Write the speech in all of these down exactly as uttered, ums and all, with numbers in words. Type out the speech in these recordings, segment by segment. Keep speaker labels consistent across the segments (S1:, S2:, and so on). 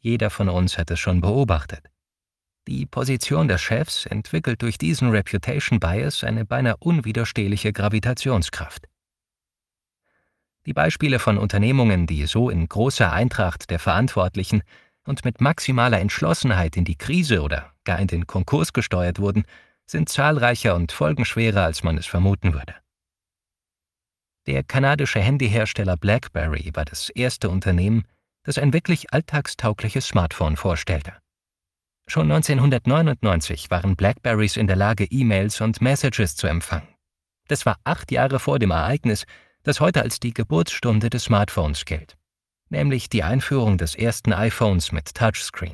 S1: Jeder von uns hat es schon beobachtet. Die Position des Chefs entwickelt durch diesen Reputation Bias eine beinahe unwiderstehliche Gravitationskraft. Die Beispiele von Unternehmungen, die so in großer Eintracht der Verantwortlichen und mit maximaler Entschlossenheit in die Krise oder gar in den Konkurs gesteuert wurden, sind zahlreicher und folgenschwerer, als man es vermuten würde. Der kanadische Handyhersteller BlackBerry war das erste Unternehmen, das ein wirklich alltagstaugliches Smartphone vorstellte. Schon neunzehnhundertneunundneunzig waren Blackberrys in der Lage, E-Mails und Messages zu empfangen. Das war acht Jahre vor dem Ereignis, das heute als die Geburtsstunde des Smartphones gilt, nämlich die Einführung des ersten iPhones mit Touchscreen.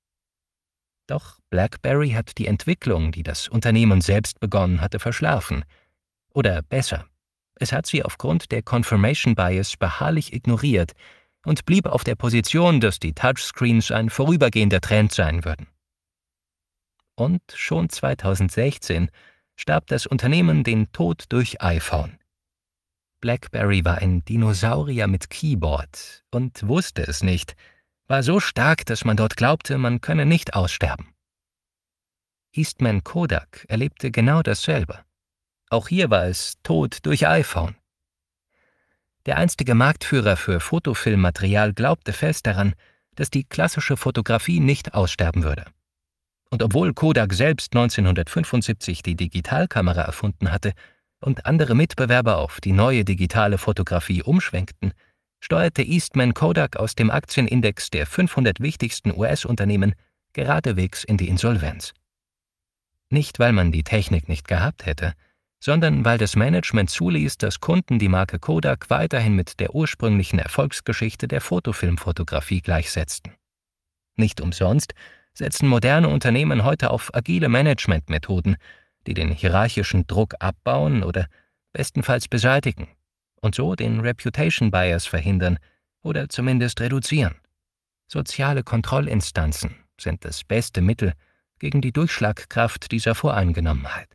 S1: Doch BlackBerry hat die Entwicklung, die das Unternehmen selbst begonnen hatte, verschlafen. Oder besser, es hat sie aufgrund der Confirmation Bias beharrlich ignoriert und blieb auf der Position, dass die Touchscreens ein vorübergehender Trend sein würden. Und schon zweitausendsechzehn starb das Unternehmen den Tod durch iPhone. BlackBerry war ein Dinosaurier mit Keyboard und wusste es nicht, war so stark, dass man dort glaubte, man könne nicht aussterben. Eastman Kodak erlebte genau dasselbe. Auch hier war es Tod durch iPhone. Der einstige Marktführer für Fotofilmmaterial glaubte fest daran, dass die klassische Fotografie nicht aussterben würde. Und obwohl Kodak selbst neunzehnhundertfünfundsiebzig die Digitalkamera erfunden hatte und andere Mitbewerber auf die neue digitale Fotografie umschwenkten, steuerte Eastman Kodak aus dem Aktienindex der fünfhundert wichtigsten U S-Unternehmen geradewegs in die Insolvenz. Nicht, weil man die Technik nicht gehabt hätte, sondern weil das Management zuließ, dass Kunden die Marke Kodak weiterhin mit der ursprünglichen Erfolgsgeschichte der Fotofilmfotografie gleichsetzten. Nicht umsonst setzen moderne Unternehmen heute auf agile Managementmethoden, die den hierarchischen Druck abbauen oder bestenfalls beseitigen und so den Reputation Bias verhindern oder zumindest reduzieren. Soziale Kontrollinstanzen sind das beste Mittel gegen die Durchschlagkraft dieser Voreingenommenheit.